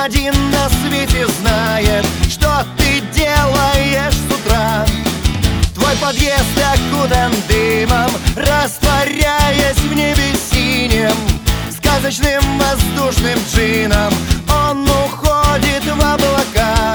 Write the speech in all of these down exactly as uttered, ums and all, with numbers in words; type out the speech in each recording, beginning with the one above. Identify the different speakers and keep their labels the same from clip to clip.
Speaker 1: один на свете знает, что ты делаешь с утра. Твой подъезд окутан дымом, растворяясь в небе синем. Сказочным воздушным джином он уходит в облака.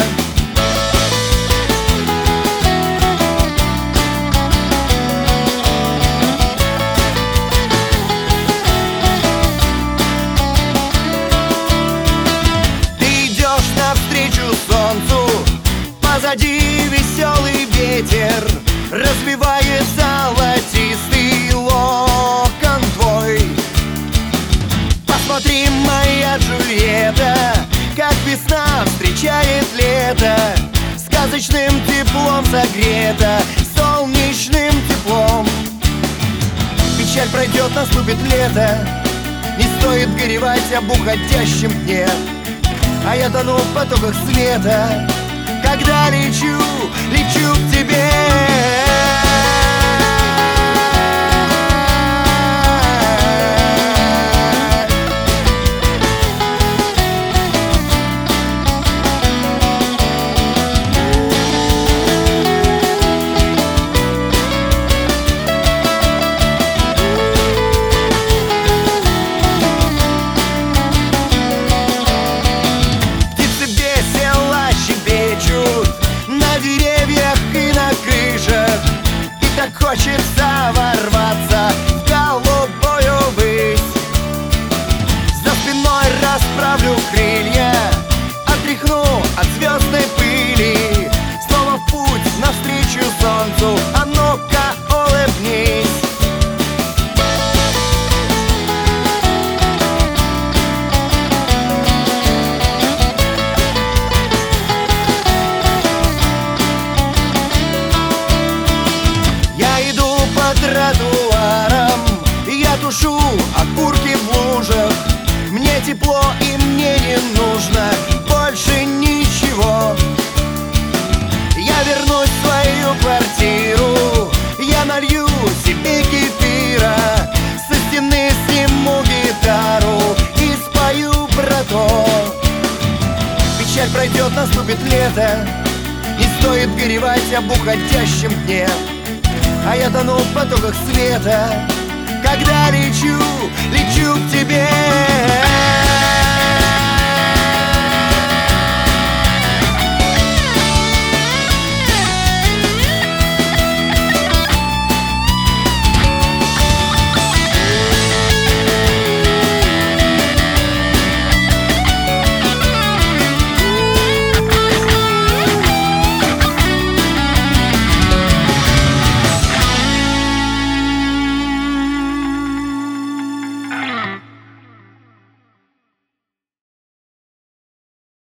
Speaker 1: Ты идешь навстречу солнцу, позади веселый ветер разбивает золотистый локон твой. Посмотри, моя Джульетта, как весна встречает лето, сказочным теплом согрета, солнечным теплом. Печаль пройдет, наступит лето, не стоит горевать об уходящем дне. А я тону в потоках света, когда лечу, лечу к тебе. Хочется ворваться в голубую высь. За спиной расправлю крылья, отряхну от звездной пыли. Снова в путь навстречу солнцу, а ну-ка улыбнись. Тротуаром я тушу окурки в лужах. Мне тепло и мне не нужно больше ничего. Я вернусь в свою квартиру, я налью себе кефира, со стены сниму гитару и спою про то. Печаль пройдет, наступит лето, не стоит горевать об уходящем дне. А я тону в потоках света, когда лечу, лечу к тебе.